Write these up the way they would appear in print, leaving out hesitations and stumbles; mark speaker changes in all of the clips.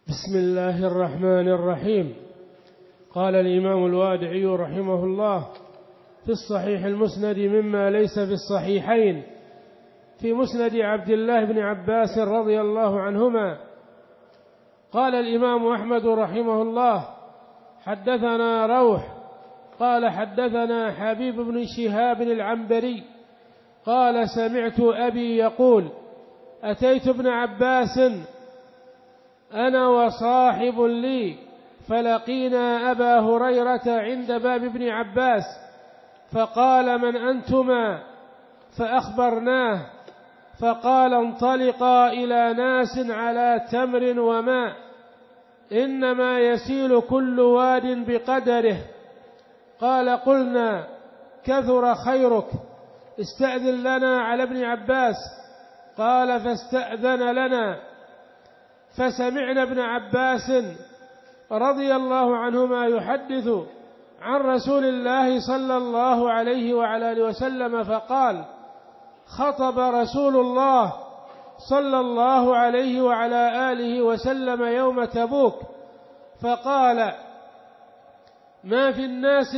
Speaker 1: بسم الله الرحمن الرحيم. قال الإمام الوادعي رحمه الله في الصحيح المسند مما ليس في الصحيحين في مسند عبد الله بن عباس رضي الله عنهما. قال الإمام أحمد رحمه الله حدثنا روح قال حدثنا حبيب بن شهاب العنبري قال سمعت أبي يقول أتيت ابن عباس أنا وصاحب لي فلقينا أبا هريرة عند باب ابن عباس فقال من أنتما؟ فأخبرناه فقال انطلقا إلى ناس على تمر وماء إنما يسيل كل واد بقدره. قال قلنا كثر خيرك استأذن لنا على ابن عباس. قال فاستأذن لنا فسمعنا ابن عباس رضي الله عنهما يحدث عن رسول الله صلى الله عليه وعلى آله وسلم فقال خطب رسول الله صلى الله عليه وعلى آله وسلم يوم تبوك فقال ما في الناس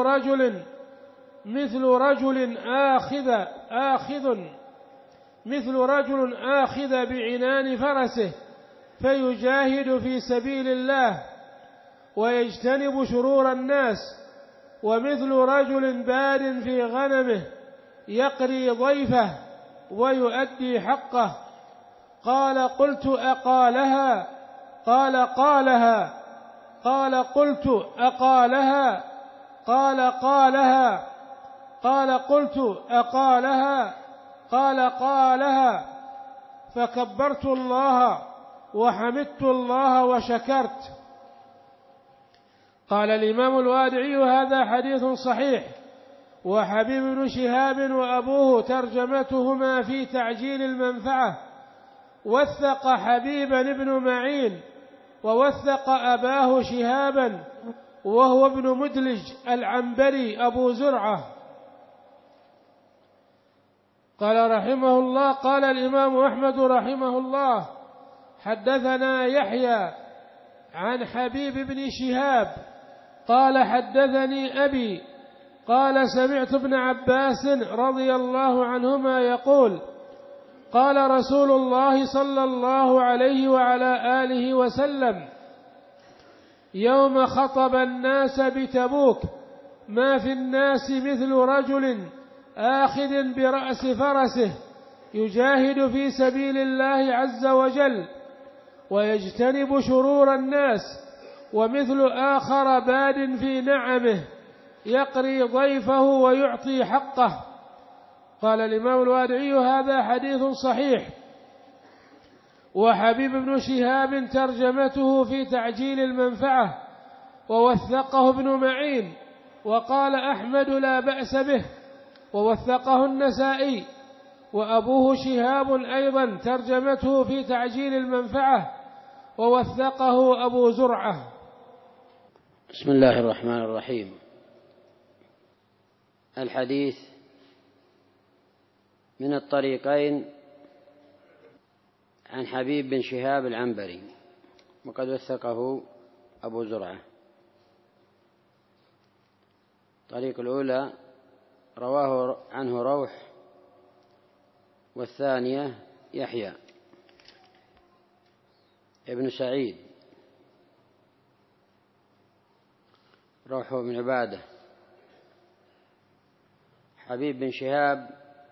Speaker 1: مثل رجل آخذ بعنان فرسه فيجاهد في سبيل الله ويجتنب شرور الناس ومثل رجل باد في غنمه يقري ضيفه ويؤدي حقه. قال قلت أقالها؟ قال قالها. قال قلت أقالها؟ قال قالها. قال قلت أقالها؟ قال قالها. فكبرت الله وحمدت الله وشكرت. قال الإمام الوادعي هذا حديث صحيح. وحبيب بن شهاب وأبوه ترجمتهما في تعجيل المنفعة، وثق حبيبا بن معين ووثق أباه شهابا وهو ابن مدلج العنبري أبو زرعة. قال رحمه الله قال الإمام أحمد رحمه الله حدثنا يحيى عن حبيب بن شهاب قال حدثني أبي قال سمعت ابن عباس رضي الله عنهما يقول قال رسول الله صلى الله عليه وعلى آله وسلم يوم خطب الناس بتبوك ما في الناس مثل رجل آخذ برأس فرسه يجاهد في سبيل الله عز وجل ويجتنب شرور الناس ومثل آخر باد في نعمه يقري ضيفه ويعطي حقه. قال الإمام الوادعي هذا حديث صحيح. وحبيب بن شهاب ترجمته في تعجيل المنفعة ووثقه ابن معين وقال أحمد لا بأس به ووثقه النسائي. وأبوه شهاب أيضا ترجمته في تعجيل المنفعة ووثقه أبو زرعة.
Speaker 2: بسم الله الرحمن الرحيم. الحديث من الطريقين عن حبيب بن شهاب العنبري وقد وثقه أبو زرعة. الطريق الأولى رواه عنه روح والثانية يحيى ابن سعيد. روح بن عبادة. حبيب بن شهاب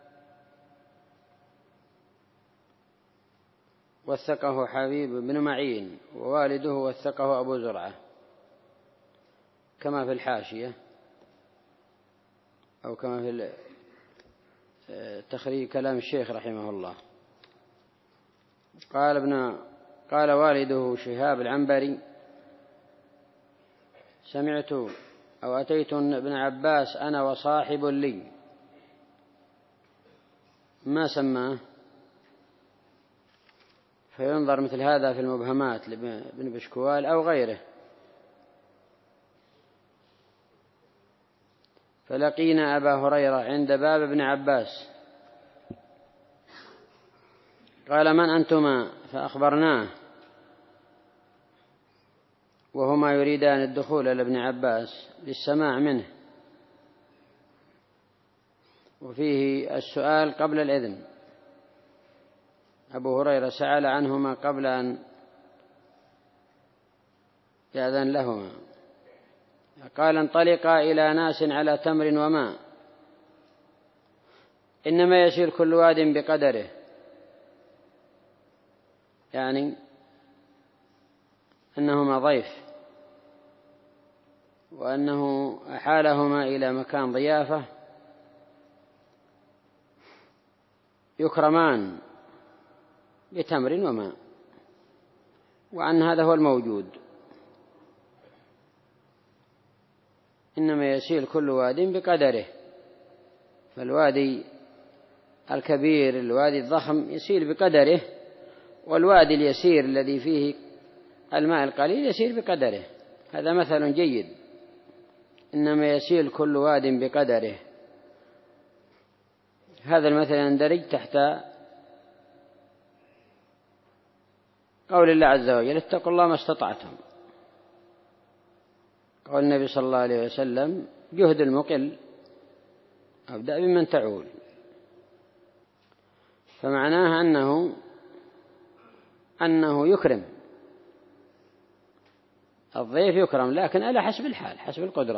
Speaker 2: وثقه حبيب بن معين ووالده وثقه أبو زرعة كما في الحاشية أو كما في تخريج كلام الشيخ رحمه الله. قال والده شهاب العنبري سمعت أو أتيت ابن عباس أنا وصاحب لي. ما سماه، فينظر مثل هذا في المبهمات لابن بشكوال أو غيره. فلقينا أبا هريرة عند باب ابن عباس قال من أنتما؟ فأخبرناه وهما يريدان الدخول لابن عباس للسماع منه، وفيه السؤال قبل الإذن. أبو هريرة سأل عنهما قبل أن يأذن لهما، قال: انطلقا إلى ناس على تمر وماء، إنما يسير كل واد بقدره، يعني أنهما ضيف، وأنه أحالهما إلى مكان ضيافة يكرمان بتمر وماء، وأن هذا هو الموجود، إنما يسيل كل واد بقدره. فالوادي الكبير، الوادي الضخم يسيل بقدره، والوادي اليسير الذي فيه الماء القليل يسير بقدره. هذا مثل جيد، إنما يسيل كل واد بقدره. هذا المثل يندرج تحت قول الله عز وجل: اتقوا الله ما استطعتم. قول النبي صلى الله عليه وسلم: جهد المقل أبدأ بمن تعول. فمعناها أنه يكرم الضيف، يكرم لكن على حسب الحال، حسب القدرة.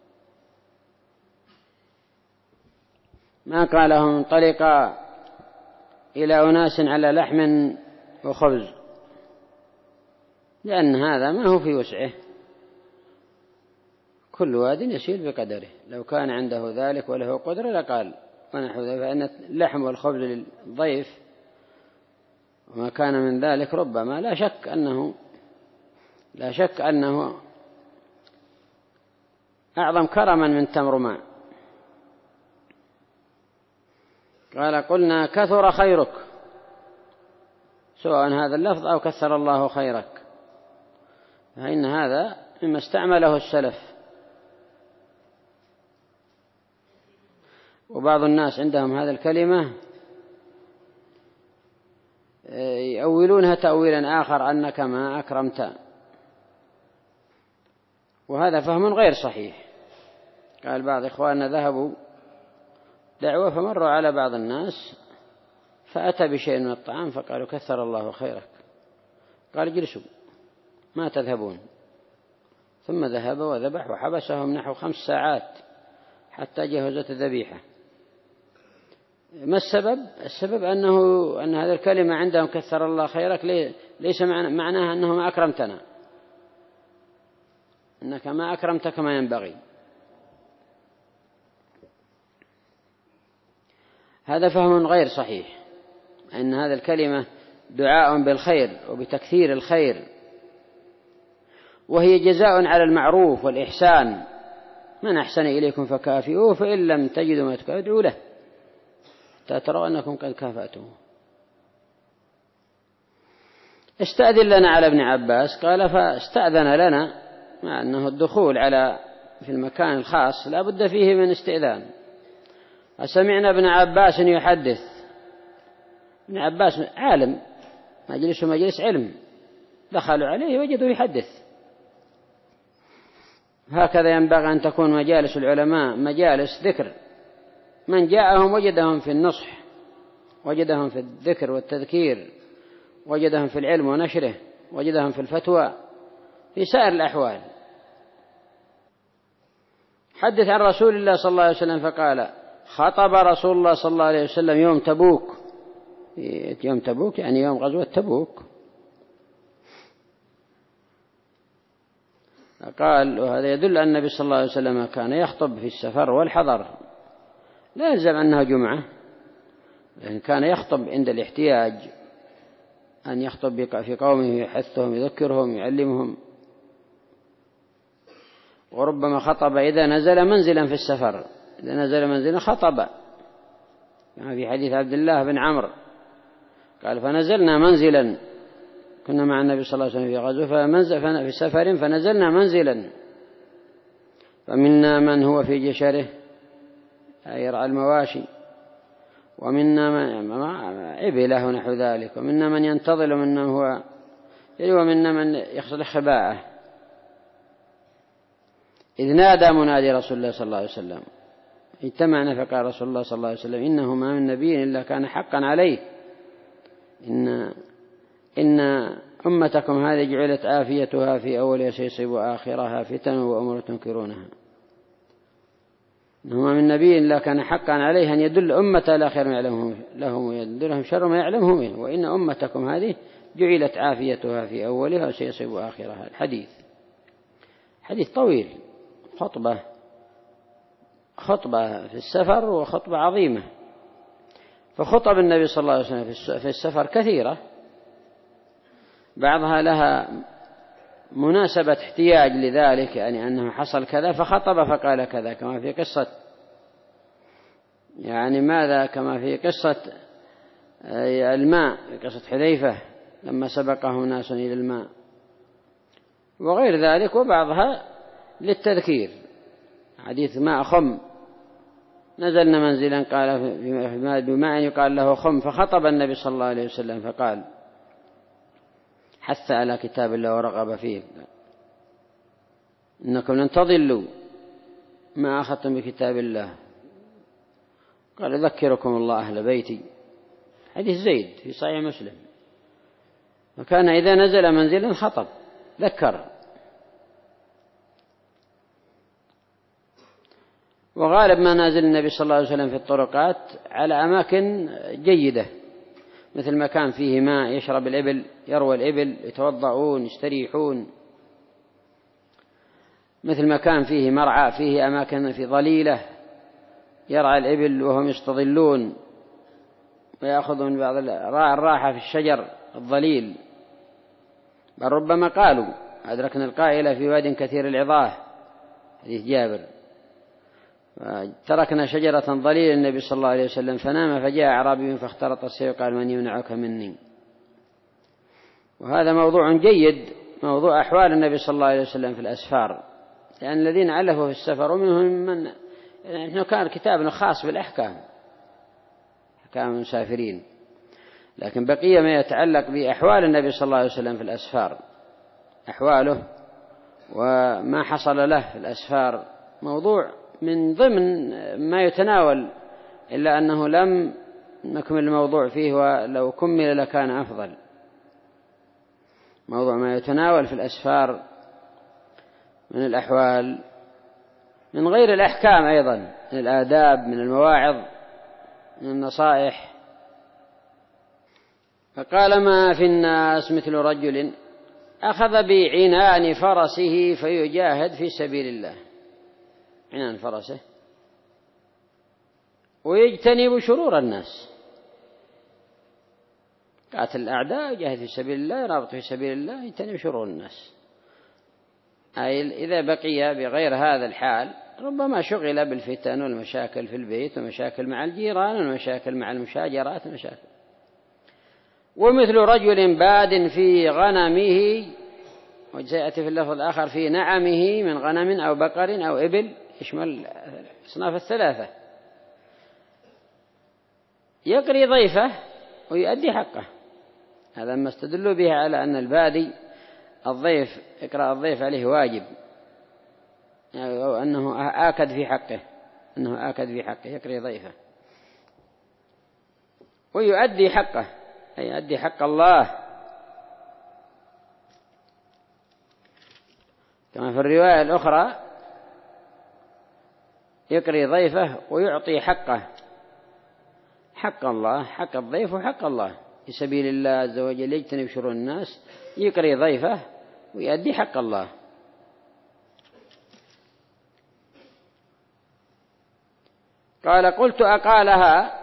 Speaker 2: ما قالهم انطلقا إلى أناس على لحم وخبز، لأن هذا ما هو في وسعه، كل واد يسير بقدره. لو كان عنده ذلك وله قدرة لقال ونحو ذلك، فإن اللحم والخبز للضيف وما كان من ذلك ربما لا شك أنه أعظم كرما من تمر ماء. قال: قلنا كثر خيرك، سواء هذا اللفظ أو كثر الله خيرك، فإن هذا مما استعمله السلف. وبعض الناس عندهم هذه الكلمة يؤولونها تأويلا آخر، أنك ما أكرمت، وهذا فهم غير صحيح. قال بعض إخواننا ذهبوا دعوة فمروا على بعض الناس فأتى بشيء من الطعام فقالوا: كثر الله خيرك. قال: اجلسوا ما تذهبون. ثم ذهب وذبح وحبسهم نحو 5 ساعات حتى جهزت الذبيحة. ما السبب؟ السبب أن هذه الكلمة عندهم كثر الله خيرك ليس معناها أنه ما أكرمتنا، أنك ما أكرمت كما ينبغي. هذا فهم غير صحيح، أن هذه الكلمة دعاء بالخير وبتكثير الخير، وهي جزاء على المعروف والإحسان. من أحسن إليكم فكافئوه، فإن لم تجدوا ما تكافئوا له تروا أنكم قد كافأتموه. استأذن لنا على ابن عباس. قال: فاستأذن لنا، مع أنه الدخول في المكان الخاص لا بد فيه من استئذان. سمعنا ابن عباس يحدث. ابن عباس عالم، مجلس مجلس علم، دخلوا عليه وجدوا يحدث. هكذا ينبغي أن تكون مجالس العلماء مجالس ذكر، من جاءهم وجدهم في النصح، وجدهم في الذكر والتذكير، وجدهم في العلم ونشره، وجدهم في الفتوى، في سائر الأحوال. حدث عن رسول الله صلى الله عليه وسلم فقال: خطب رسول الله صلى الله عليه وسلم يوم تبوك. يوم تبوك يعني يوم غزوة تبوك. قال: وهذا يدل أن النبي صلى الله عليه وسلم كان يخطب في السفر والحضر، لا يلزم أنها جمعة، لأن كان يخطب عند الاحتياج، أن يخطب في قومه يحثهم يذكرهم يعلمهم. وربما خطب إذا نزل منزلا في السفر، إذا نزل منزلا خطب، يعني في حديث عبد الله بن عمرو قال: فنزلنا منزلا، كنا مع النبي صلى الله عليه وسلم في غزوة في سفر فنزلنا منزلا، فمنا من هو في جشره أي يرعى المواشي، ومنا من عبله ونحو ذلك، ومنا من ينتظل، ومنا من يخصل خباءه. إذ نادى منادي رسول الله صلى الله عليه وسلم اجتمعنا فقال رسول الله صلى الله عليه وسلم إنه ما من نبي إلا كان حقا عليه إن أمتكم هذه جعلت عافيتها في أولها سيصيب آخرها فتن وأمور تنكرونها. إنه ما من نبي إلا كان حقا عليه أن يدل أمته إلى خير ما يعلمهم لهم ويدلهم شر ما يعلمه منه وإن أمتكم هذه جعلت عافيتها في أولها وسيصيب آخرها. الحديث حديث طويل، خطبة في السفر وخطبة عظيمة. فخطب النبي صلى الله عليه وسلم في السفر كثيرة، بعضها لها مناسبة احتياج لذلك، يعني أنه حصل كذا فخطب فقال كذا، كما في قصة كما في قصة الماء، في قصة حذيفة لما سبقه ناس إلى الماء وغير ذلك، وبعضها للتذكير. حديث ماء خم، نزلنا منزلا قال في ماء يقال له خم، فخطب النبي صلى الله عليه وسلم فقال حث على كتاب الله ورغب فيه، إنكم لن تضلوا ما أخذتم بكتاب الله. قال أذكركم الله أهل بيتي، حديث زيد في صحيح مسلم. وكان إذا نزل منزلا خطب ذكر. وغالب ما نازل النبي صلى الله عليه وسلم في الطرقات على أماكن جيدة، مثل مكان فيه ماء يشرب الإبل، يروى الإبل، يتوضعون، يستريحون، مثل مكان فيه مرعى، فيه أماكن في ظليلة يرعى الإبل وهم يستظلون ويأخذون بعض الراحة في الشجر الظليل. بل ربما قالوا أدركنا القائلة في واد كثير العظاه، حديث جابر، تركنا شجرة ظليل النبي صلى الله عليه وسلم فنام فجاء أعرابي فاخترط السيف قال من يمنعك مني. وهذا موضوع جيد، موضوع أحوال النبي صلى الله عليه وسلم في الأسفار، لأن الذين علفوا في السفر ومنهم من نحن كان كتابنا خاص بالأحكام، أحكام المسافرين، لكن بقية ما يتعلق بأحوال النبي صلى الله عليه وسلم في الأسفار، أحواله وما حصل له في الأسفار، موضوع من ضمن ما يتناول، إلا أنه لم نكمل الموضوع فيه، ولو كمل لكان أفضل. موضوع ما يتناول في الأسفار من الأحوال، من غير الأحكام أيضا، من الآداب، من المواعظ، من النصائح. فقال ما في الناس مثل رجل أخذ بعنان فرسه فيجاهد في سبيل الله، عنان فرسه، ويجتنب شرور الناس، قاتل الأعداء، يجاهد في سبيل الله، يرابط في سبيل الله، يجتنب شرور الناس. أي إذا بقي بغير هذا الحال ربما شغل بالفتن والمشاكل في البيت ومشاكل مع الجيران والمشاكل مع المشاجرات والمشاكل. ومثل رجل باد في غنمه، وسيأتي في اللفظ الآخر في نعمه من غنم أو بقر أو إبل، يشمل أصناف الثلاثة، يقري ضيفه ويؤدي حقه. هذا ما استدلوا به على أن البادي الضيف إقراء الضيف عليه واجب، أو أنه آكد في حقه، أنه آكد في حقه، يقري ضيفه ويؤدي حقه، أي يؤدي حق الله، كما في الرواية الأخرى يقري ضيفه ويعطي حقه، حق الله، حق الضيف وحق الله في سبيل الله عز وجل، يجتنب شرور الناس، يقري ضيفه ويؤدي حق الله. قال قلت أقالها؟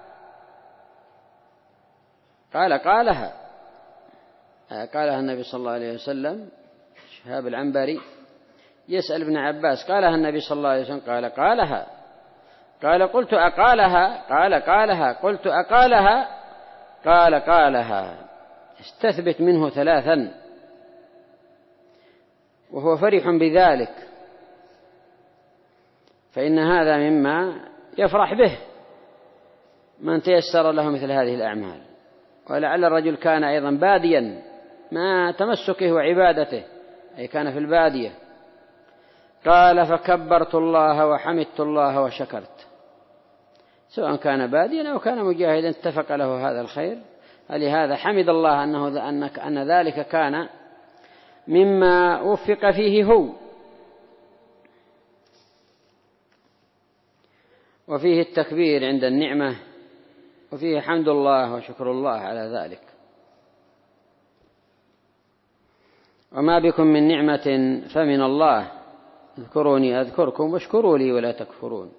Speaker 2: قال قالها النبي صلى الله عليه وسلم. شهاب العنبري يسأل ابن عباس قالها النبي صلى الله عليه وسلم؟ قال قالها. قال قلت أقالها؟ قال قالها. قلت أقالها؟ قال قالها. استثبت منه ثلاثا وهو فرح بذلك، فإن هذا مما يفرح به من تيسر له مثل هذه الأعمال. ولعل الرجل كان أيضا باديا ما تمسكه وعبادته، أي كان في البادية، قال فكبرت الله وحمدت الله وشكرت. سواء كان باديا أو كان مجاهدا اتفق له هذا الخير، لهذا حمد الله أن ذلك كان مما وفق فيه هو. وفيه التكبير عند النعمة، وفيه حمد الله وشكر الله على ذلك. وما بكم من نعمة فمن الله، اذكروني أذكركم واشكروا لي ولا تكفرون.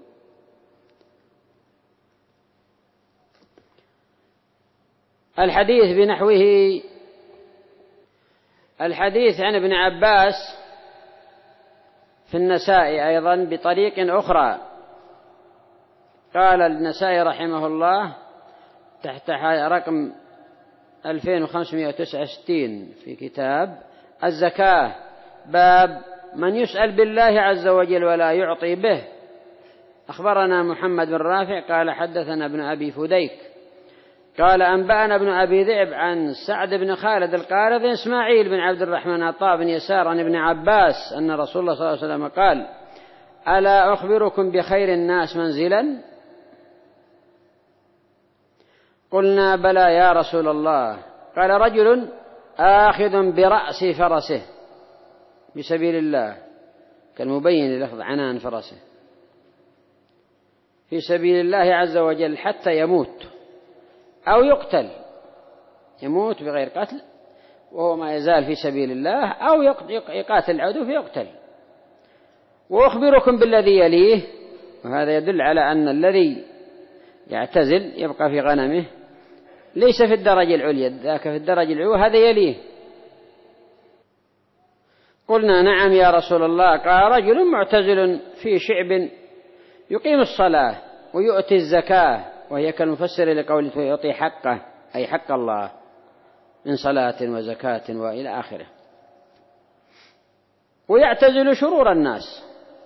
Speaker 2: الحديث بنحوه. الحديث عن ابن عباس في النسائي أيضا بطريق أخرى. قال النسائي رحمه الله تحت رقم 2569 في كتاب الزكاة، باب من يسأل بالله عز وجل ولا يعطي به. أخبرنا محمد بن رافع قال حدثنا ابن أبي فديك قال أنبأنا ابن أبي ذئب عن سعد بن خالد القارظ إسماعيل بن عبد الرحمن عطاء بن يسار عن ابن عباس أن رسول الله صلى الله عليه وسلم قال: ألا أخبركم بخير الناس منزلا؟ قلنا: بلى يا رسول الله. قال: رجل آخذ برأس فرسه بسبيل الله، كالمبين للفظ عنان فرسه، في سبيل الله عز وجل حتى يموت أو يقتل، يموت بغير قتل وهو ما يزال في سبيل الله، أو يقاتل العدو فيقتل. وأخبركم بالذي يليه، وهذا يدل على أن الذي يعتزل يبقى في غنمه ليس في الدرجة العليا، ذاك في الدرجة العليا هذا يليه. قلنا: نعم يا رسول الله. قال: رجل معتزل في شعب يقيم الصلاة ويؤتي الزكاة، وهي كالمفسر لقوله يعطي حقه أي حق الله من صلاة وزكاة وإلى آخره، ويعتزل شرور الناس.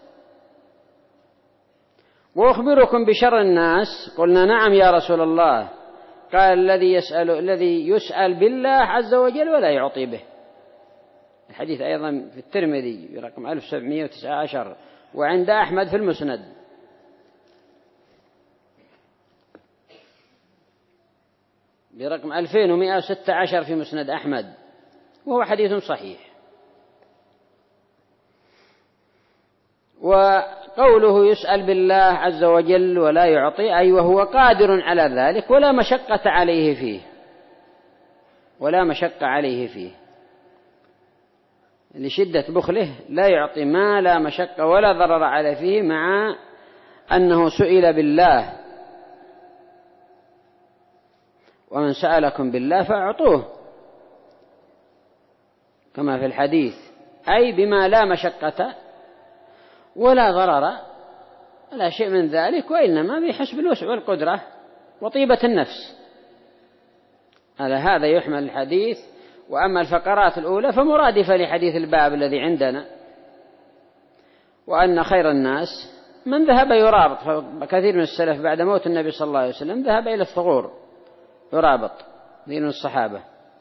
Speaker 2: وأخبركم بشر الناس. قلنا: نعم يا رسول الله. قال: الذي يسأل بالله عز وجل ولا يعطي به. الحديث أيضا في الترمذي برقم 1719، وعند أحمد في المسند. برقم 2116 في مسند أحمد، وهو حديث صحيح. وقوله يسأل بالله عز وجل ولا يعطي، أي وهو قادر على ذلك ولا مشقة عليه فيه، ولا مشقة عليه فيه، لشدة بخله لا يعطي ما لا مشقة ولا ضرر عليه فيه، مع أنه سئل بالله: ومن سألكم بالله فأعطوه، كما في الحديث، أي بما لا مشقة ولا ضرر ولا شيء من ذلك، وإنما بحسب الوسع والقدرة وطيبة النفس. على هذا يحمل الحديث. وأما الفقرات الأولى فمرادفة لحديث الباب الذي عندنا، وأن خير الناس من ذهب يرابط. فكثير من السلف بعد موت النبي صلى الله عليه وسلم ذهب إلى الثغور يرابط، دين الصحابة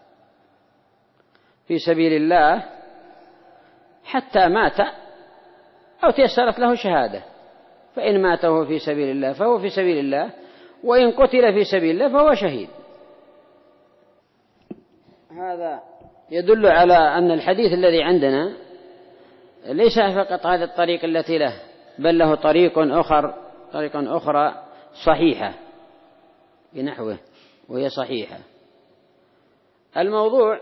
Speaker 2: في سبيل الله حتى مات أو تيسرت له شهادة. فإن مات وهو في سبيل الله فهو في سبيل الله، وإن قتل في سبيل الله فهو شهيد. هذا يدل على أن الحديث الذي عندنا ليس فقط هذا الطريق التي له، بل له طريق أخرى صحيحة بنحوه، وهي صحيحة. الموضوع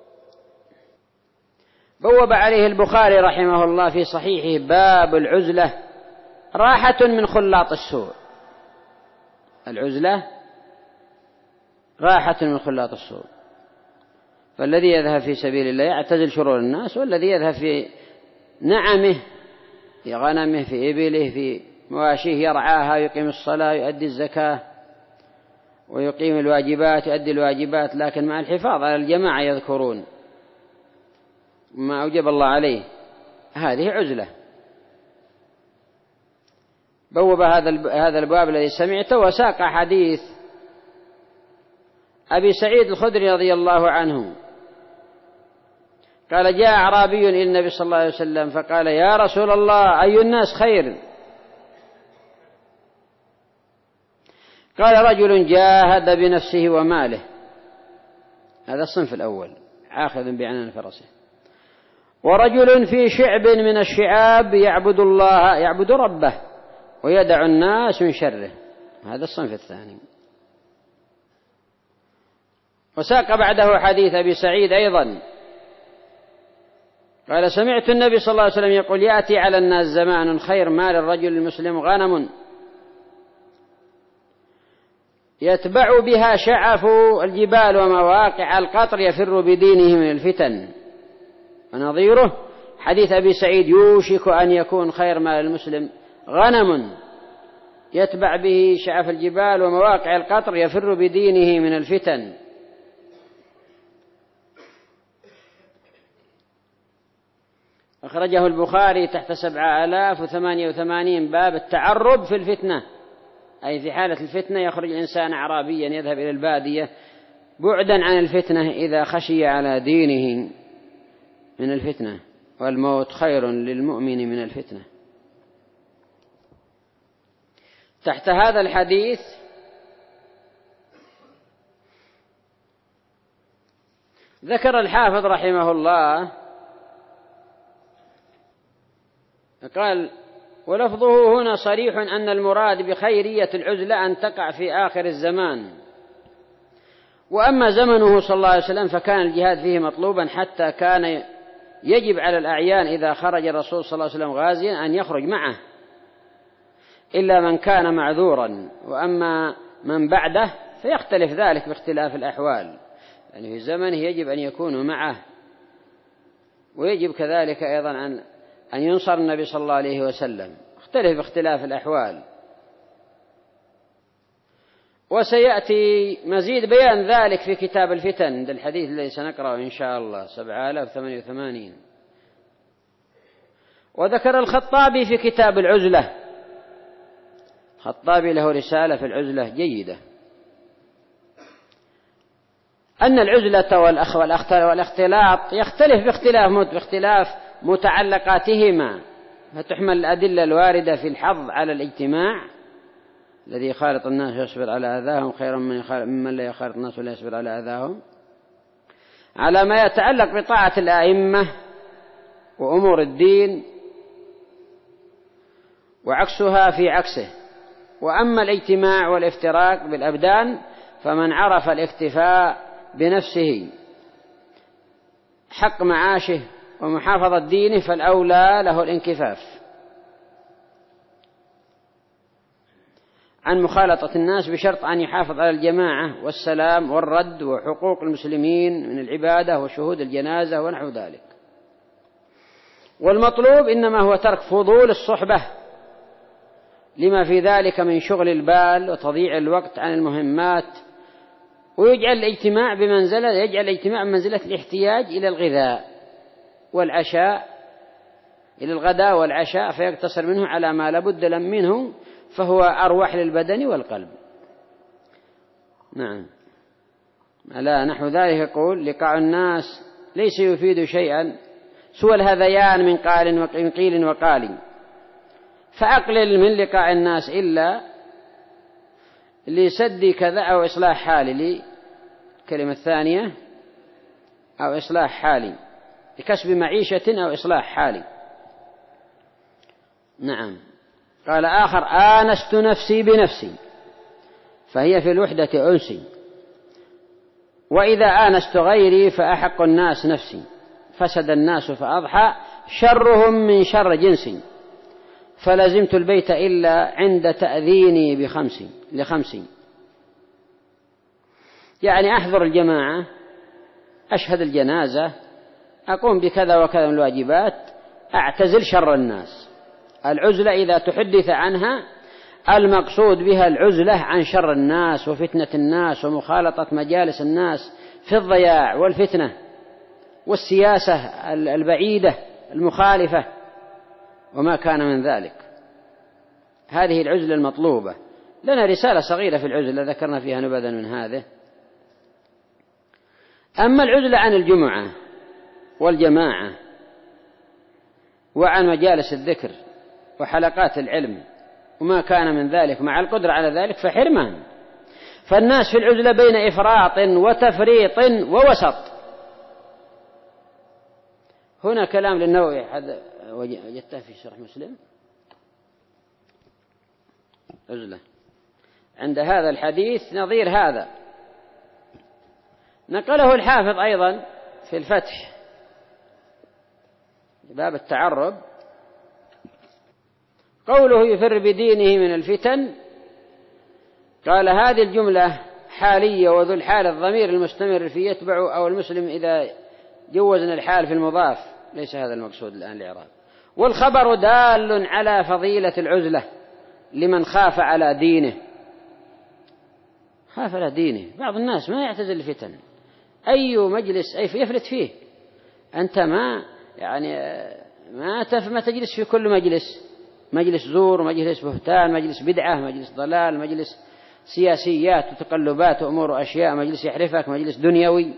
Speaker 2: بوب عليه البخاري رحمه الله في صحيحه باب العزلة راحة من خلاط السوء. العزلة راحة من خلاط السوء. فالذي يذهب في سبيل الله يعتزل شرور الناس، والذي يذهب في نعمه، في غنمه، في إبله، في مواشيه يرعاها، يقيم الصلاة، يؤدي الزكاة، ويقيم الواجبات، يؤدي الواجبات، لكن مع الحفاظ على الجماعة يذكرون ما أوجب الله عليه، هذه عزلة. بوب هذا الباب الذي سمعته، وساق حديث أبي سعيد الخدري رضي الله عنه قال: جاء أعرابي إلى النبي صلى الله عليه وسلم فقال: يا رسول الله، أي الناس خير؟ قال: رجل جاهد بنفسه وماله. هذا الصنف الأول، آخذ بعنان فرسه. ورجل في شعب من الشعاب يعبد الله، يعبد ربه، ويدع الناس من شره. هذا الصنف الثاني. وساق بعده حديث أبي سعيد أيضا قال: سمعت النبي صلى الله عليه وسلم يقول: يأتي على الناس زمان خير ما للرجل المسلم غنم يتبع بها شعف الجبال ومواقع القطر يفر بدينه من الفتن. ونظيره حديث أبي سعيد: يوشك أن يكون خير ما للمسلم غنم يتبع به شعف الجبال ومواقع القطر يفر بدينه من الفتن. أخرجه البخاري تحت 7088 باب التعرب في الفتنة، أي في حالة الفتنة يخرج الإنسان أعرابيا يذهب إلى البادية بعدا عن الفتنة إذا خشي على دينه من الفتنة، والموت خير للمؤمن من الفتنة. تحت هذا الحديث ذكر الحافظ رحمه الله قال: ولفظه هنا صريح أن المراد بخيرية العزلة أن تقع في آخر الزمان، وأما زمنه صلى الله عليه وسلم فكان الجهاد فيه مطلوبا، حتى كان يجب على الأعيان إذا خرج الرسول صلى الله عليه وسلم غازيا أن يخرج معه إلا من كان معذورا، وأما من بعده فيختلف ذلك باختلاف الأحوال. يعني في زمنه يجب أن يكونوا معه، ويجب كذلك أيضا أن ينصر النبي صلى الله عليه وسلم، اختلف باختلاف الأحوال. وسيأتي مزيد بيان ذلك في كتاب الفتن، ده الحديث الذي سنقرأه إن شاء الله 7088. وذكر الخطابي في كتاب العزلة، الخطابي له رسالة في العزلة جيدة، أن العزلة والاختلاط يختلف باختلاف متعلقاتهما، فتحمل الأدلة الواردة في الحظ على الاجتماع الذي يخالط الناس ويصبر على أذاهم خيرا ممن لا يخالط الناس ولا يصبر على أذاهم، على ما يتعلق بطاعة الأئمة وأمور الدين، وعكسها في عكسه. وأما الاجتماع والافتراق بالأبدان فمن عرف الاكتفاء بنفسه حق معاشه ومحافظة دينه فالأولى له الانكفاف عن مخالطة الناس، بشرط أن يحافظ على الجماعة والسلام والرد وحقوق المسلمين من العبادة وشهود الجنازة ونحو ذلك. والمطلوب إنما هو ترك فضول الصحبة لما في ذلك من شغل البال وتضييع الوقت عن المهمات، ويجعل الاجتماع بمنزلة الاحتياج إلى الغذاء والعشاء، إلى الغداء والعشاء، فيقتصر منه على ما لابد منه، فهو أروح للبدن والقلب. نعم. على نحو ذلك يقول: لقاء الناس ليس يفيد شيئا سوى الهذيان من قيل وقال، فأقلل من لقاء الناس إلا لسد كذا أو إصلاح حالي، الكلمة الثانية أو إصلاح حالي، لكسب معيشة أو إصلاح حالي. نعم. قال آخر: آنست نفسي بنفسي فهي في الوحدة أنسي، وإذا آنست غيري فأحق الناس نفسي، فسد الناس فأضحى شرهم من شر جنسي، فلزمت البيت إلا عند تأذيني لخمس. يعني أحضر الجماعة، أشهد الجنازة، أقوم بكذا وكذا من الواجبات، أعتزل شر الناس. العزلة إذا تحدث عنها المقصود بها العزلة عن شر الناس وفتنة الناس ومخالطة مجالس الناس في الضياع والفتنة والسياسة البعيدة المخالفة وما كان من ذلك. هذه العزلة المطلوبة. لنا رسالة صغيرة في العزلة ذكرنا فيها نبذا من هذه. أما العزلة عن الجمعة والجماعة وعن مجالس الذكر وحلقات العلم وما كان من ذلك مع القدرة على ذلك فحرمان. فالناس في العزلة بين إفراط وتفريط ووسط. هنا كلام للنووي وجدته في شرح مسلم عزلة عند هذا الحديث نظير هذا، نقله الحافظ أيضا في الفتح باب التعرب، قوله يفر بدينه من الفتن، قال هذه الجملة حالية وذو الحال الضمير المستمر في يتبع أو المسلم إذا جوزنا الحال في المضاف، ليس هذا المقصود الآن الإعراب. والخبر دال على فضيلة العزلة لمن خاف على دينه. خاف على دينه. بعض الناس ما يعتزل الفتن، أي مجلس يفلت فيه. أنت ما تجلس في كل مجلس زور، مجلس بهتان، مجلس بدعة، مجلس ضلال، مجلس سياسيات وتقلبات وأمور وأشياء، مجلس يحرفك، مجلس دنيوي.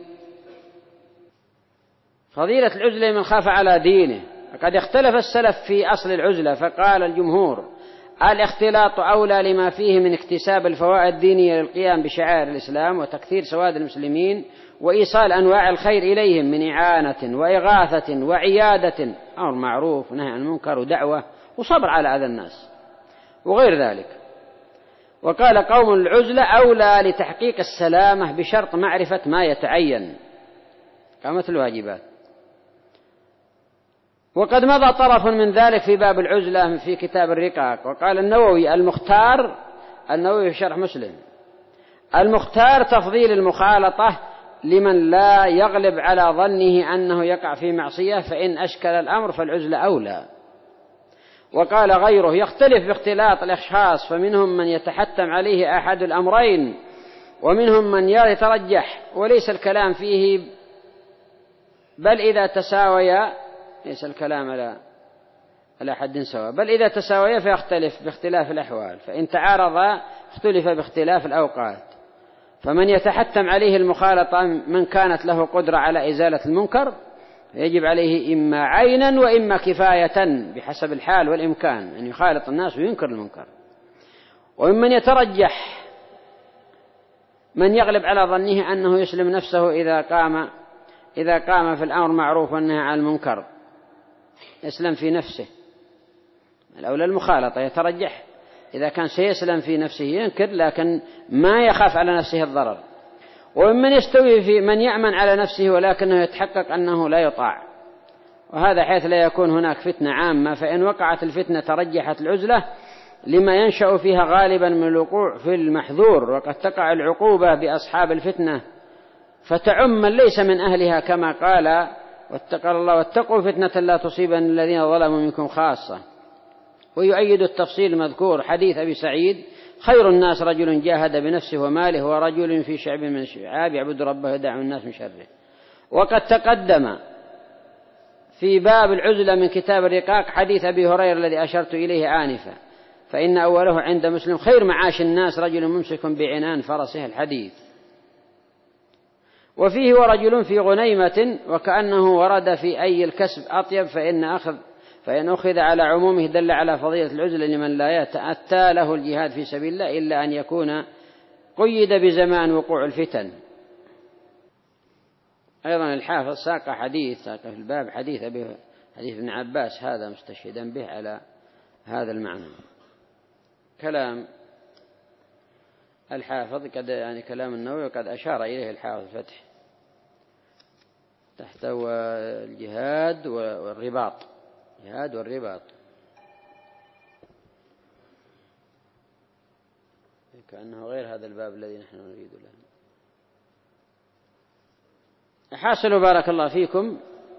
Speaker 2: فضيلة العزلة من خاف على دينه. وقد اختلف السلف في أصل العزلة، فقال الجمهور الاختلاط أولى لما فيه من اكتساب الفوائد الدينية للقيام بشعائر الإسلام وتكثير سواد المسلمين وإيصال أنواع الخير إليهم من إعانة وإغاثة وعيادة، أمر معروف ونهي عن المنكر ودعوة وصبر على أذى الناس وغير ذلك. وقال قوم العزلة أولى لتحقيق السلامة بشرط معرفة ما يتعين كمثل الواجبات. وقد مضى طرف من ذلك في باب العزلة في كتاب الرقاق. وقال النووي النووي في شرح مسلم المختار تفضيل المخالطة لمن لا يغلب على ظنه أنه يقع في معصية، فإن أشكل الأمر فالعزلة أولى. وقال غيره يختلف باختلاط الأشخاص، فمنهم من يتحتم عليه أحد الأمرين ومنهم من يترجح، وليس الكلام فيه بل إذا تساويا، ليس الكلام على حد سواء، بل إذا تساويا فيختلف باختلاف الأحوال، فإن تعارضا اختلف باختلاف الأوقات. فمن يتحتم عليه المخالطة من كانت له قدرة على إزالة المنكر يجب عليه إما عينا وإما كفاية بحسب الحال والإمكان أن يخالط الناس وينكر المنكر. وممن يترجح من يغلب على ظنه أنه يسلم نفسه إذا قام في الأمر معروف والنهي عن المنكر، يسلم في نفسه. الأولى المخالطة، يترجح إذا كان سيسلم في نفسه ينكر لكن ما يخاف على نفسه الضرر. وممن يستوي في من يأمن على نفسه ولكنه يتحقق أنه لا يطاع، وهذا حيث لا يكون هناك فتنة عامة، فإن وقعت الفتنة ترجحت العزلة لما ينشأ فيها غالبا من الوقوع في المحذور. وقد تقع العقوبة بأصحاب الفتنة فتعم من ليس من أهلها، كما قال واتقوا الله واتقوا فتنة لا تصيبن الذين ظلموا منكم خاصة. ويؤيد التفصيل المذكور حديث أبي سعيد خير الناس رجل جاهد بنفسه وماله ورجل في شعب من الشعاب يعبد ربه يدعو الناس من شره. وقد تقدم في باب العزلة من كتاب الرقاق حديث أبي هريرة الذي أشرت إليه آنفا، فإن أوله عند مسلم خير معاش الناس رجل ممسك بعنان فرسه الحديث. وفيه ورجل في غنيمة وكأنه ورد في أي الكسب أطيب، فإن أخذ على عمومه دل على فضيلة العزلة لمن لا يتأتى له الجهاد في سبيل الله إلا أن يكون قيد بزمان وقوع الفتن. أيضا الحافظ ساق في الباب حديث ابن عباس هذا مستشهدا به على هذا المعنى. كلام الحافظ كلام النووي وقد أشار إليه الحافظ الفتح تحت الجهاد والرباط، جهاد والرباط، كأنه غير هذا الباب الذي نحن نريد له. حاصل بارك الله فيكم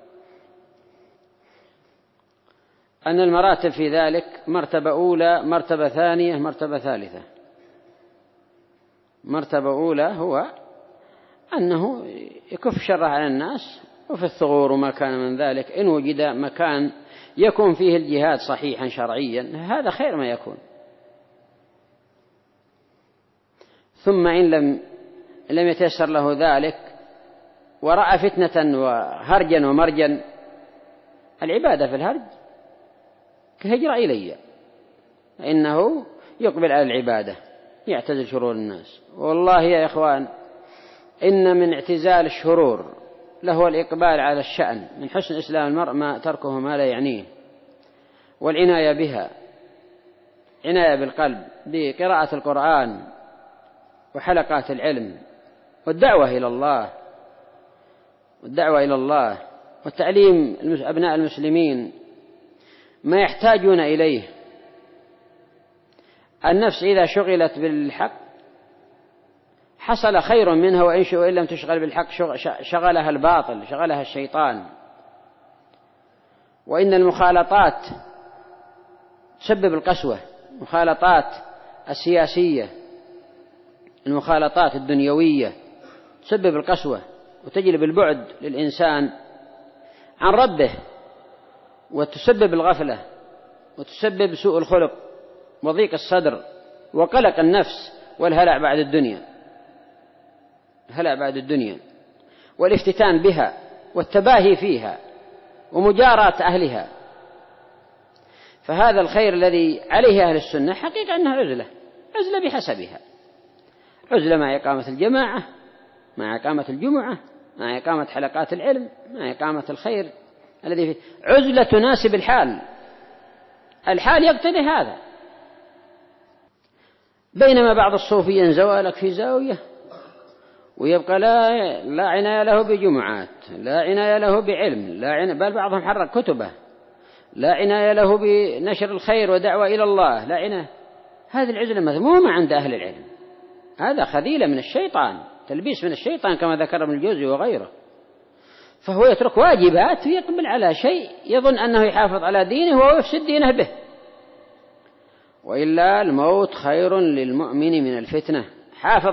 Speaker 2: أن المراتب في ذلك مرتبة أولى، مرتبة ثانية، مرتبة ثالثة. مرتبة أولى هو أنه يكف شره على الناس وفي الثغور وما كان من ذلك، إن وجد مكان يكون فيه الجهاد صحيحا شرعيا هذا خير ما يكون. ثم إن لم يتيسر له ذلك ورأى فتنة وهرجا ومرجا، العبادة في الهرج كهجرة إلي، فإنه يقبل على العبادة يعتزل شرور الناس. والله يا إخوان إن من اعتزال الشرور له الإقبال على الشأن. من حسن إسلام المرء ما تركه ما لا يعنيه، والعناية بها، عناية بالقلب بقراءة القرآن وحلقات العلم والدعوة إلى الله وتعليم أبناء المسلمين ما يحتاجون إليه. النفس إذا شغلت بالحق حصل خير منها، وإن لم تشغل بالحق شغلها الباطل، شغلها الشيطان. وإن المخالطات تسبب القسوة، المخالطات السياسية، المخالطات الدنيوية تسبب القسوة وتجلب البعد للإنسان عن ربه، وتسبب الغفلة، وتسبب سوء الخلق وضيق الصدر وقلق النفس والهلع بعد الدنيا والافتتان بها والتباهي فيها ومجاراة أهلها. فهذا الخير الذي عليه أهل السنة حقيقة أنها عزلة بحسبها، عزلة مع إقامة الجماعة، مع إقامة الجمعة، مع إقامة حلقات العلم، مع إقامة الخير الذي فيه عزلة تناسب الحال يقتضي هذا. بينما بعض الصوفيين ينزوى لك في زاوية ويبقى لا عناية له بجمعات، لا عناية له بعلم، بل بعضهم حرك كتبه، لا عناية له بنشر الخير ودعوة إلى الله، لا عناية. هذه العزلة مذمومة عند أهل العلم، هذا خذيلة من الشيطان، تلبيس من الشيطان كما ذكر ابن الجوزي وغيره. فهو يترك واجبات ويقبل على شيء يظن أنه يحافظ على دينه وهو يفسد دينه به. وإلا الموت خير للمؤمن من الفتنة. حافظ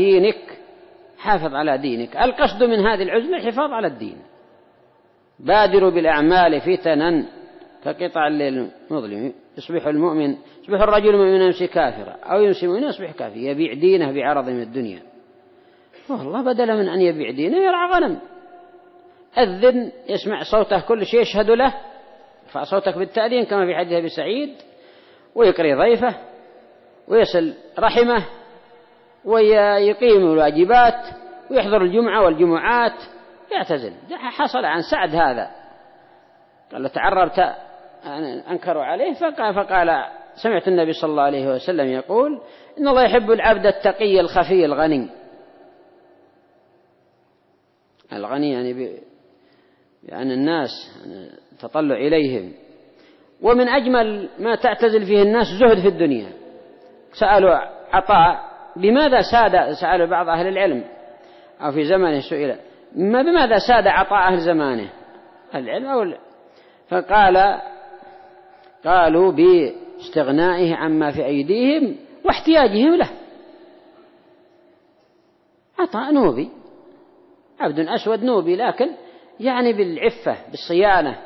Speaker 2: على دينك. القصد من هذه العزلة الحفاظ على الدين. بادروا بالأعمال فتنا كقطع الليل المظلم، يصبح الرجل مؤمنا يمسي كافرا، أو يمسي مؤمنا يصبح كافرا، يبيع دينه بعرض من الدنيا. والله بدل من أن يبيع دينه يرعى غنم. أذن يسمع صوته كل شيء يشهد له، ارفع صوتك بالتأذين كما في حديث أبي سعيد، ويقري ضيفه ويصل رحمه ويقيم الواجبات ويحضر الجمعة والجمعات، يعتزل. حصل عن سعد هذا، قال تعربت أنكروا عليه فقال سمعت النبي صلى الله عليه وسلم يقول إن الله يحب العبد التقي الخفي الغني يعني الناس تطلع إليهم. ومن أجمل ما تعتزل فيه الناس زهد في الدنيا. سألوا عطاء بماذا سألوا بعض أهل العلم أو في زمانه سئل بماذا ساد عطاء أهل زمانه العلم قالوا باستغنائه عما في أيديهم واحتياجهم له. عطاء نوبي، عبد أسود نوبي، لكن يعني بالعفة بالصيانة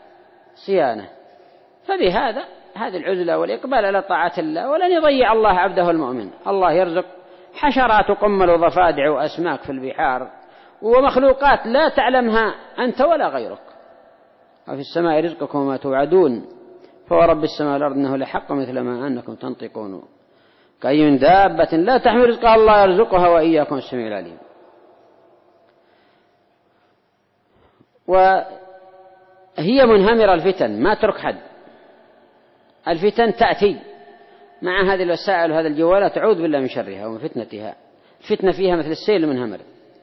Speaker 2: فبهذا هذه العزلة والإقبال على طاعة الله. ولن يضيع الله عبده المؤمن. الله يرزق حشرات قمل وضفادع وأسماك في البحار ومخلوقات لا تعلمها أنت ولا غيرك. وفي السماء رزقكم وما توعدون فورب السماء والأرض إنه لحق مثل ما أنكم تنطقون. كأي من دابة لا تحمل رزقها الله يرزقها وإياكم السميع العليم. وهي منهمرة الفتن، ما ترك حد. الفتن تأتي مع هذه الوسائل وهذه الجوالات، تعوذ بالله من شرها ومن فتنتها. الفتنة فيها مثل السيل المنهمر.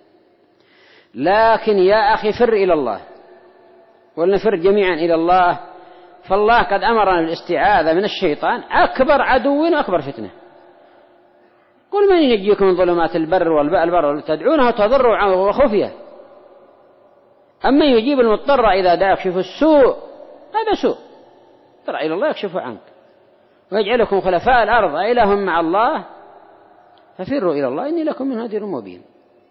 Speaker 2: لكن يا أخي فر إلى الله، ولنفر جميعا إلى الله. فالله قد أمرنا بالاستعاذة من الشيطان، أكبر عدو وأكبر فتنة. قل من ينجيكم من ظلمات البر والبحر تدعونه تضرعا وخفية، أما يجيب المضطر إذا دعا يكشف السوء، هذا سوء. ترى إلى الله يكشف عنك ويجعلكم خلفاء الأرض، إله مع الله ففروا إلى الله إني لكم من نذير مبين.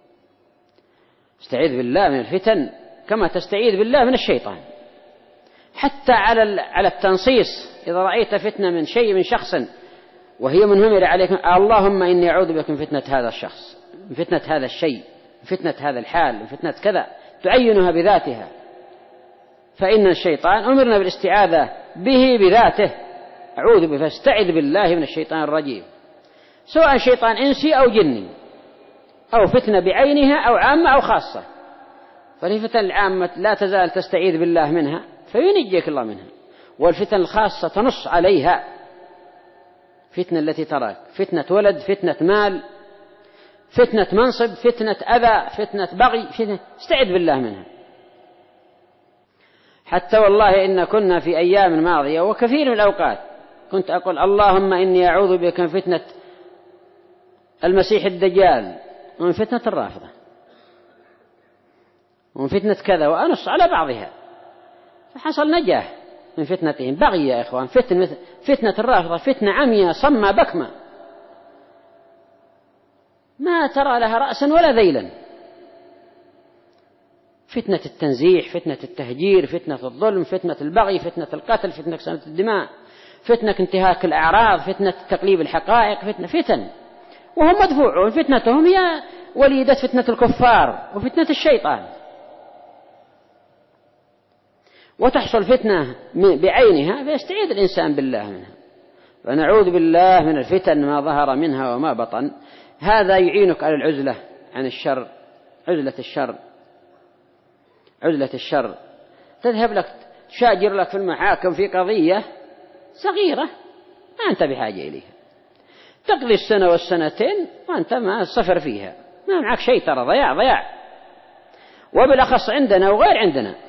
Speaker 2: استعيذ بالله من الفتن كما تستعيذ بالله من الشيطان. حتى على التنصيص، إذا رأيت فتنة من شيء من شخص وهي منهمرة عليك، اللهم إني أعوذ بك من فتنة هذا الشخص، من فتنة هذا الشيء، فتنة هذا الحال، فتنة كذا تعينها بذاتها. فإن الشيطان أمرنا بالاستعاذة به بذاته، أعوذ به، فاستعذ بالله من الشيطان الرجيم، سواء شيطان إنسي أو جني، أو فتنة بعينها أو عامة أو خاصة. فالفتن العامة لا تزال تستعيذ بالله منها فينجيك الله منها، والفتن الخاصة تنص عليها، فتنة التي تراك، فتنة ولد، فتنة مال، فتنة منصب، فتنة أذى، فتنة بغي، فتنة، استعذ بالله منها. حتى والله إن كنا في أيام ماضية وكثير من الأوقات كنت أقول اللهم إني أعوذ بك من فتنة المسيح الدجال ومن فتنة الرافضة ومن فتنة كذا، وأنص على بعضها، فحصل نجاح من فتنتهم. بغي يا إخوان، فتنة الرافضة فتنة عمية صمة بكمة ما ترى لها رأسا ولا ذيلا. فتنة التنزيح، فتنة التهجير، فتنة الظلم، فتنة البغي، فتنة القتل، فتنة سنة الدماء، فتنة انتهاك الأعراض، فتنة تقليب الحقائق، فتن، وهم مدفوعون. فتنتهم هي وليدة فتنة الكفار وفتنة الشيطان. وتحصل فتنة بعينها فيستعيذ الإنسان بالله منها، ونعوذ بالله من الفتن ما ظهر منها وما بطن. هذا يعينك على العزلة عن الشر، عزلة الشر. تذهب لك تشاجر لك في المحاكم في قضية صغيرة ما أنت بحاجة إليها، تقضي السنة والسنتين وأنت ما صفر فيها، ما معك شيء، ترى ضياع. وبالأخص عندنا وغير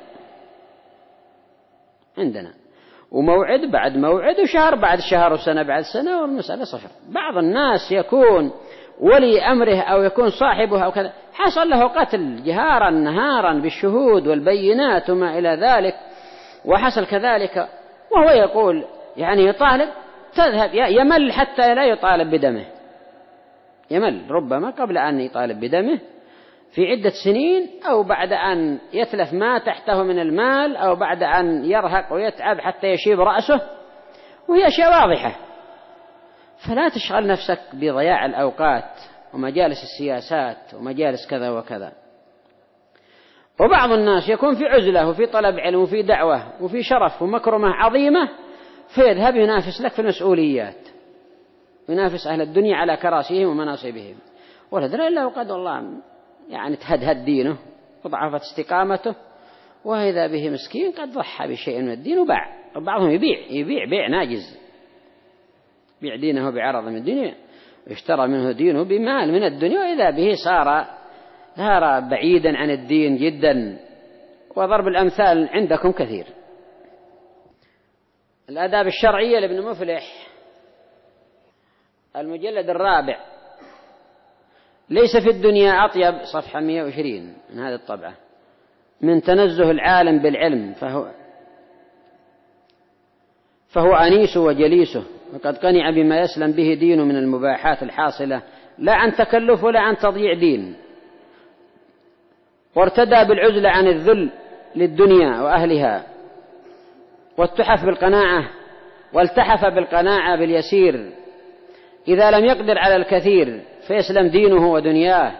Speaker 2: عندنا وموعد بعد موعد وشهر بعد شهر وسنة بعد سنة والمسألة صفر. بعض الناس يكون ولي أمره أو يكون صاحبه أو كذا حصل له قتل جهارا نهارا بالشهود والبينات وما إلى ذلك، وحصل كذلك وهو يقول يعني يطالب، تذهب يمل حتى لا يطالب بدمه، يمل ربما قبل أن يطالب بدمه في عدة سنين، أو بعد أن يتلف ما تحته من المال، أو بعد أن يرهق ويتعب حتى يشيب رأسه، وهي أشياء واضحة. فلا تشغل نفسك بضياع الأوقات ومجالس السياسات ومجالس كذا وكذا. وبعض الناس يكون في عزلة وفي طلب علم وفي دعوة وفي شرف ومكرمة عظيمة، فيذهب ينافس لك في المسؤوليات، ينافس أهل الدنيا على كراسيهم ومناصبهم، ولا درى إلا وقد والله يعني تهدهد دينه وضعفت استقامته، وإذا به مسكين قد ضحى بشيء من الدين وباع. وبعضهم يبيع بيع ناجز، بيع دينه بعرض من الدنيا، اشترى منه دينه بمال من الدنيا، وإذا به صار بعيدا عن الدين جدا. وضرب الأمثال عندكم كثير. الآداب الشرعية لابن مفلح المجلد 4 ليس في الدنيا أطيب، صفحة 120 من هذه الطبعة، من تنزه العالم بالعلم، فهو أنيسه وجليسه، وقد قنع بما يسلم به دينه من المباحات الحاصلة، لا عن تكلف ولا عن تضييع دين، وارتدى بالعزلة عن الذل للدنيا وأهلها، والتحف بالقناعة باليسير، إذا لم يقدر على الكثير فيسلم دينه ودنياه.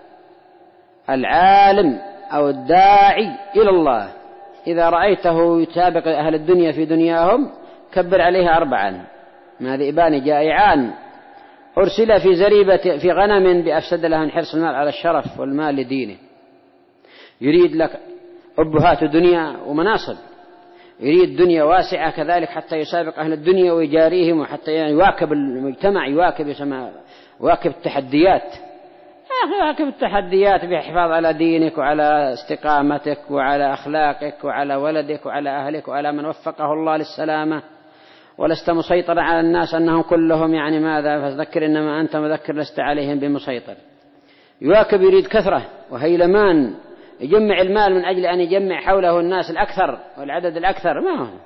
Speaker 2: العالم أو الداعي إلى الله إذا رأيته يتابق أهل الدنيا في دنياهم كبر عليها 4: ما ذئبان جائعان أرسل في زريبة في غنم بأفسد لها حرص المال على الشرف والمال لدينه. يريد لك أبهات دنيا ومناصب، يريد دنيا واسعة كذلك حتى يسابق أهل الدنيا ويجاريهم، وحتى يواكب المجتمع، يواكب التحديات. يواكب التحديات بالحفاظ على دينك وعلى استقامتك وعلى أخلاقك وعلى ولدك وعلى أهلك وعلى من وفقه الله للسلامة، ولست مسيطرا على الناس أنهم كلهم يعني ماذا، فذكر إنما أنت مذكر لست عليهم بمسيطر. يواكب، يريد كثرة وهيلمان، يجمع المال من أجل أن يجمع حوله الناس الأكثر والعدد الأكثر. ما هو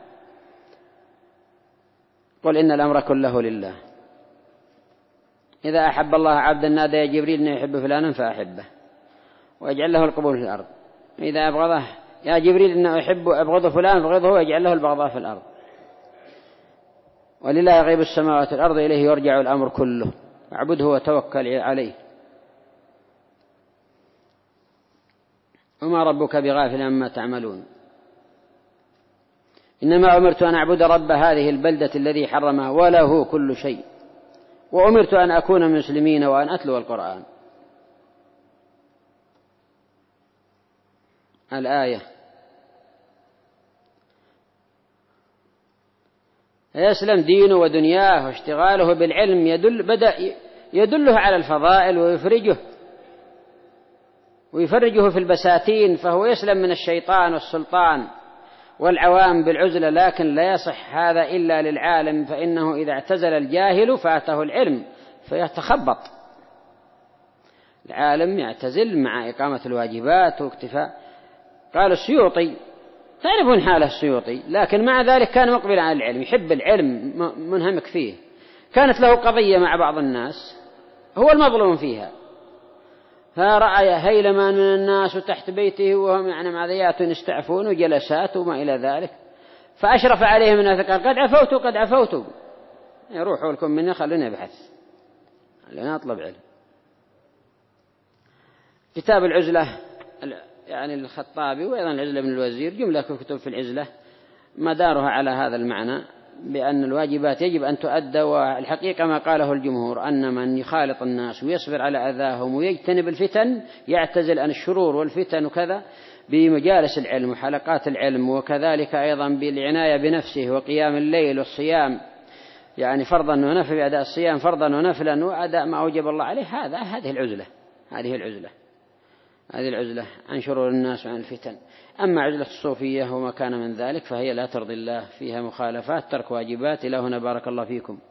Speaker 2: قل إن الأمر كله لله. إذا أحب الله عبدا نادى يا جبريل إنه يحب فلانا فأحبه ويجعل له القبول في الأرض. إذا أبغضه يا جبريل إنه أبغض فلان فأبغضه ويجعل له البغضاء في الأرض. ولله غيب السماوات والأرض إليه يرجع الأمر كله، اعبده وتوكل عليه. وما ربك بغافل عما تعملون. إنما أمرت أن أعبد رب هذه البلدة الذي حرمها وله كل شيء، وأمرت أن أكون مسلمين وأن أتلو القرآن. الآية: يسلم دينه ودنياه واشتغاله بالعلم بدأ يدله على الفضائل ويفرجه في البساتين، فهو يسلم من الشيطان والسلطان والعوام بالعزلة. لكن لا يصح هذا إلا للعالم، فإنه إذا اعتزل الجاهل فاته العلم فيتخبط. العالم يعتزل مع إقامة الواجبات واكتفاء. قال السيوطي، تعرفون حال السيوطي، لكن مع ذلك كان مقبلا على العلم، يحب العلم، منهمك فيه. كانت له قضية مع بعض الناس هو المظلوم فيها، فرأى هيلمان من الناس وتحت بيته وهم يعني معذيات يستعفون وجلسات وما إلى ذلك، فأشرف عليهم الناس قال: قد عفوت يروحوا لكم مني، خلوني أبحث، خلوني أطلب علم. كتاب العزلة يعني الخطابي، وأيضا العزلة بن الوزير، جملة كتب في العزلة مدارها على هذا المعنى، بأن الواجبات يجب أن تؤدى. والحقيقة ما قاله الجمهور أن من يخالط الناس ويصبر على أذاهم ويجتنب الفتن، يعتزل عن الشرور والفتن وكذا، بمجالس العلم وحلقات العلم، وكذلك أيضا بالعناية بنفسه وقيام الليل والصيام، يعني فرضا ونفل، أداء الصيام فرضا ونفلا وأداء ما أوجب الله عليه. هذه العزلة عن شرور الناس وعن الفتن. أما عزلة الصوفية وما كان من ذلك فهي لا ترضي الله، فيها مخالفات، ترك واجبات. إلى هنا بارك الله فيكم.